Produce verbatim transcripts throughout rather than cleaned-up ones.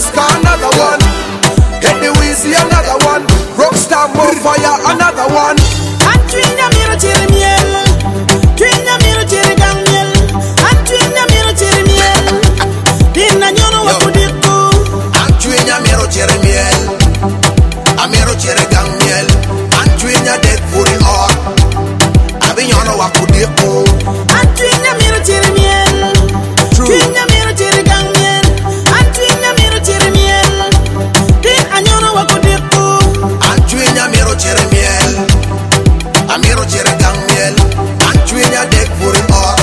Priska another one. Eddie Weezy another one. Rockstar more fire another one. Antwina miro tere miel, twina miro tere gang miel, antwina miro tere miel. Dina nyono wakudiku. Antwina miro tere miel, amiro tere gang miel. Antwina dek furi or, abi nyono wakudiku. Antwina miro tere miel, twina miro tere gang miel, antwina miro tere miel. Dina nyono wakudiku. Antwina miro tere miel, amiro tere gang miel. Antwina dek furi or,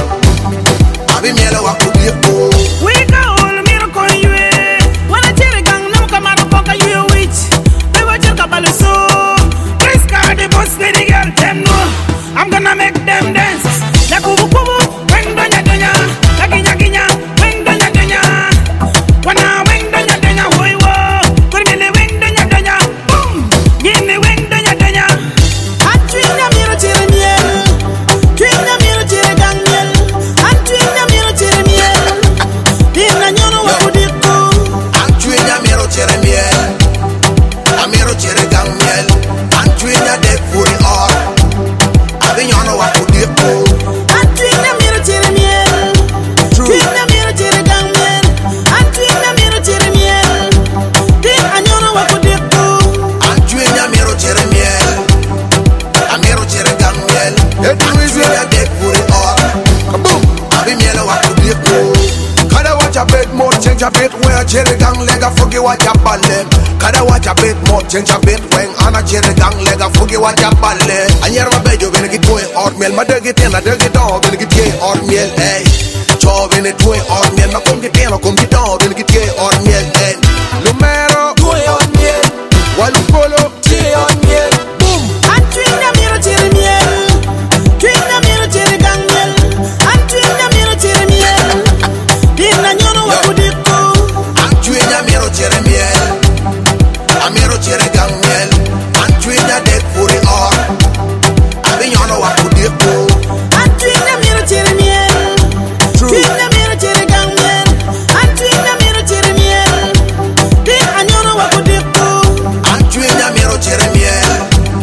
abi miel wakudiku. We go all miracle you. When I tell a gang, no come out of pocket you witch. They were just a balasso. This car, the boss, lady girl, them know. I'm gonna make them dance. La kubu kubu, weng donya donya. La ginya ginya, weng donya donya. Wana weng donya donya, hoi wo. Kurmile weng donya donya, boom. Gini weng donya donya. Antwina miro tere miel, twina miro tere gang miel, antwina miro tere miel. Dina nyono wakudiku. Antwina miro tere miel, amiro tere gang miel. Antwina dek furi or, abi nyono wakudiku. Antwina miro tere miel, twina miro tere gang miel, antwina miro tere miel. Dina nyono wakudiku. Antwina miro tere miel, amiro tere gang miel. Antwina dek furi or, kaboom, abi miel wakudiku. Kada watch a bit more, change a bit when a cherry gang leg a forget what you ballen. Kada watch a bit more, change a bit when Anna cherry gang leg a forget what you ballen. And you're my bed, you're gonna get doing or meal. My dog get in, I dog get down, gonna get gay or meal, hey. Job in it, doing or meal. My come get in, I come get down, gonna get gay or meal, hey. Lumero, doing or meal. While you follow, gay or meal. Boom. Antwina miro tere miel, twina miro tere gang miel, antwina miro tere miel. Dina nyono wakudiku. Antwina miro tere miel, amiro tere gang miel. Antwina dek furi or, abi nyono wakudiku. Antwina miro tere miel, twina miro tere gang miel, antwina miro tere miel. Dina nyono wakudiku. Antwina miro tere miel,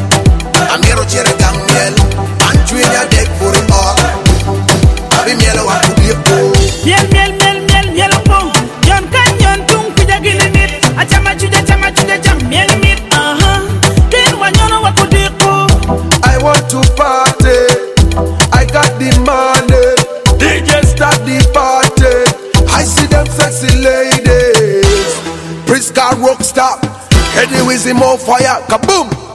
amiro tere gang miel. Antwina dek furi or, abi miel wakudiku. Miel miel miel miel miel pong. Yon kan yon tung kuja gini nit. Achama chuja chama chuja cham miel mit. Aha. Din wa nyono wakudiku. I want to party, I got the money. D J start the party. I see them sexy ladies. Priska Rockstar, Eddie Weezy more fire, kaboom.